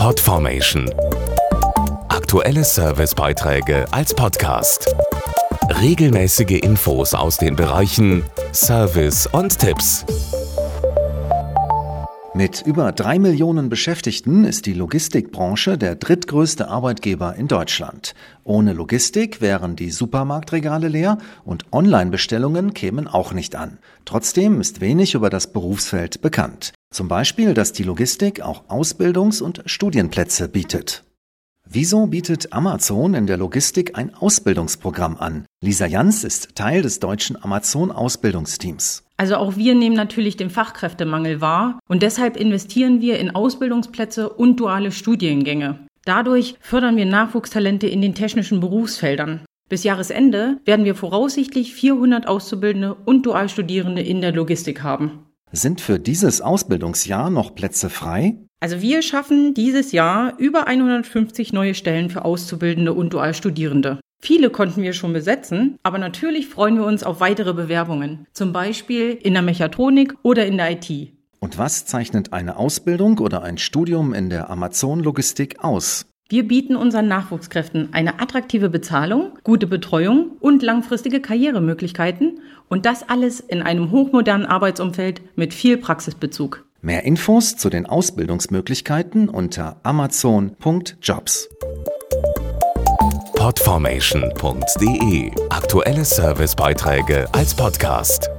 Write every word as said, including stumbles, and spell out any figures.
Podformation. Aktuelle Servicebeiträge als Podcast. Regelmäßige Infos aus den Bereichen Service und Tipps. Mit über drei Millionen Beschäftigten ist die Logistikbranche der drittgrößte Arbeitgeber in Deutschland. Ohne Logistik wären die Supermarktregale leer und Online-Bestellungen kämen auch nicht an. Trotzdem ist wenig über das Berufsfeld bekannt. Zum Beispiel, dass die Logistik auch Ausbildungs- und Studienplätze bietet. Wieso bietet Amazon in der Logistik ein Ausbildungsprogramm an? Lisa Jans ist Teil des deutschen Amazon-Ausbildungsteams. Also auch wir nehmen natürlich den Fachkräftemangel wahr und deshalb investieren wir in Ausbildungsplätze und duale Studiengänge. Dadurch fördern wir Nachwuchstalente in den technischen Berufsfeldern. Bis Jahresende werden wir voraussichtlich vierhundert Auszubildende und Dualstudierende in der Logistik haben. Sind für dieses Ausbildungsjahr noch Plätze frei? Also wir schaffen dieses Jahr über hundertfünfzig neue Stellen für Auszubildende und Dualstudierende. Viele konnten wir schon besetzen, aber natürlich freuen wir uns auf weitere Bewerbungen, zum Beispiel in der Mechatronik oder in der I T. Und was zeichnet eine Ausbildung oder ein Studium in der Amazon-Logistik aus? Wir bieten unseren Nachwuchskräften eine attraktive Bezahlung, gute Betreuung und langfristige Karrieremöglichkeiten und das alles in einem hochmodernen Arbeitsumfeld mit viel Praxisbezug. Mehr Infos zu den Ausbildungsmöglichkeiten unter amazon punkt jobs. Podformation punkt de. Aktuelle Servicebeiträge als Podcast.